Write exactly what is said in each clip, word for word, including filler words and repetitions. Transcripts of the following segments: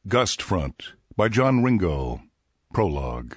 Gust Front by John Ringo. Prologue.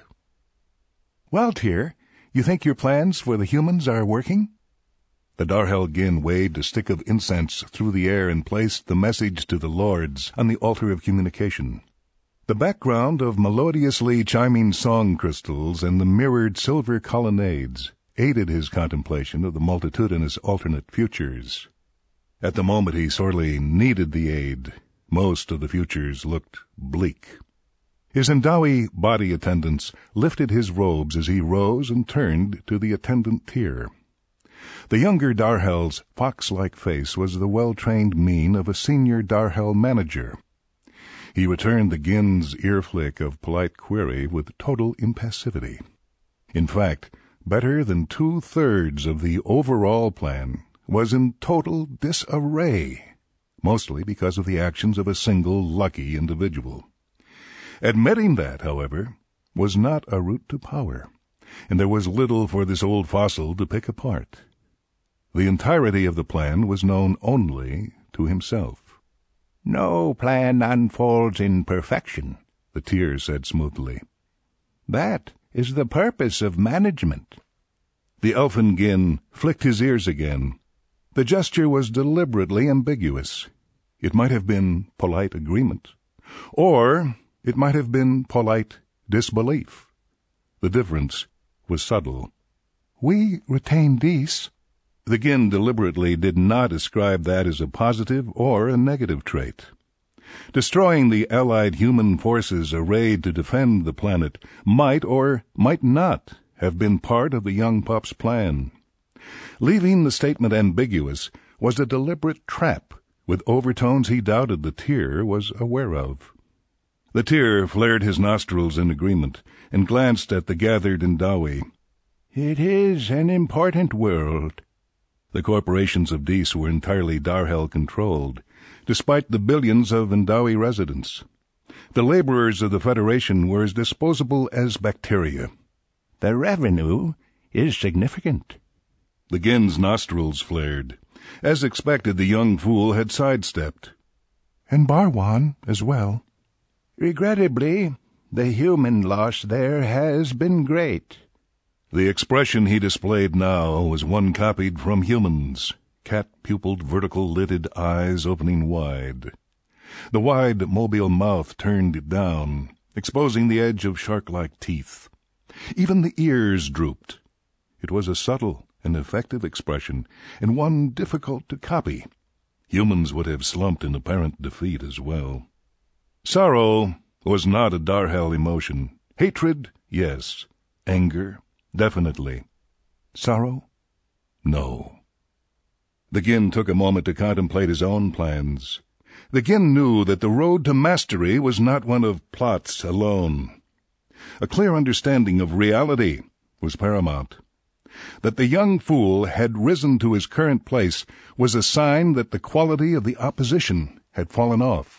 Well, Tyr, you think your plans for the humans are working? The Darhel Gin waved a stick of incense through the air and placed the message to the lords on the altar of communication. The background of melodiously chiming song crystals and the mirrored silver colonnades aided his contemplation of the multitudinous alternate futures. At the moment he sorely needed the aid. Most of the futures looked bleak. His Indawi body attendants lifted his robes as he rose and turned to the attendant Tyr. The younger Darhel's fox-like face was the well-trained mien of a senior Darhel manager. He returned the Gin's ear-flick of polite query with total impassivity. In fact, better than two-thirds of the overall plan was in total disarray, mostly because of the actions of a single lucky individual. Admitting that, however, was not a route to power, and there was little for this old fossil to pick apart. The entirety of the plan was known only to himself. "No plan unfolds in perfection," the Tyr said smoothly. "That is the purpose of management." The elfin Gin flicked his ears again. The gesture was deliberately ambiguous. It might have been polite agreement, or it might have been polite disbelief. The difference was subtle. "We retain Dis." The Gin deliberately did not ascribe that as a positive or a negative trait. Destroying the allied human forces arrayed to defend the planet might or might not have been part of the young pup's plan. Leaving the statement ambiguous was a deliberate trap with overtones he doubted the Tyr was aware of. The Tyr flared his nostrils in agreement and glanced at the gathered Indawi. "It is an important world." The corporations of Dis were entirely Darhel-controlled, despite the billions of Indawi residents. The laborers of the Federation were as disposable as bacteria. "The revenue is significant." The Gin's nostrils flared. As expected, the young fool had sidestepped. "And Barwan as well." "Regrettably, the human loss there has been great." The expression he displayed now was one copied from humans, cat-pupiled, vertical-lidded eyes opening wide. The wide, mobile mouth turned down, exposing the edge of shark-like teeth. Even the ears drooped. It was a subtle and effective expression, and one difficult to copy. Humans would have slumped in apparent defeat as well. Sorrow was not a Darhel emotion. Hatred, yes. Anger, definitely. Sorrow? No. The Gin took a moment to contemplate his own plans. The Gin knew that the road to mastery was not one of plots alone. A clear understanding of reality was paramount. That the young fool had risen to his current place was a sign that the quality of the opposition had fallen off,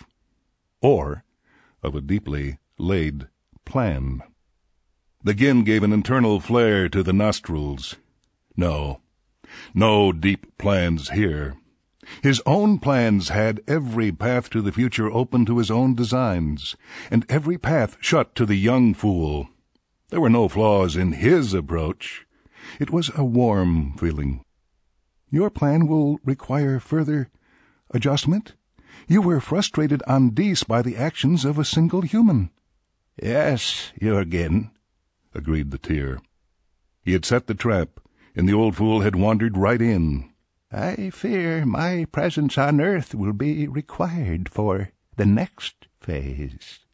or of a deeply laid plan. The Gin gave an internal flare to the nostrils. No, no deep plans here. His own plans had every path to the future open to his own designs, and every path shut to the young fool. There were no flaws in his approach. It was a warm feeling. "Your plan will require further adjustment? You were frustrated on Dis by the actions of a single human." "Yes, Jürgen," agreed the Tyr. He had set the trap, and the old fool had wandered right in. "I fear my presence on Earth will be required for the next phase."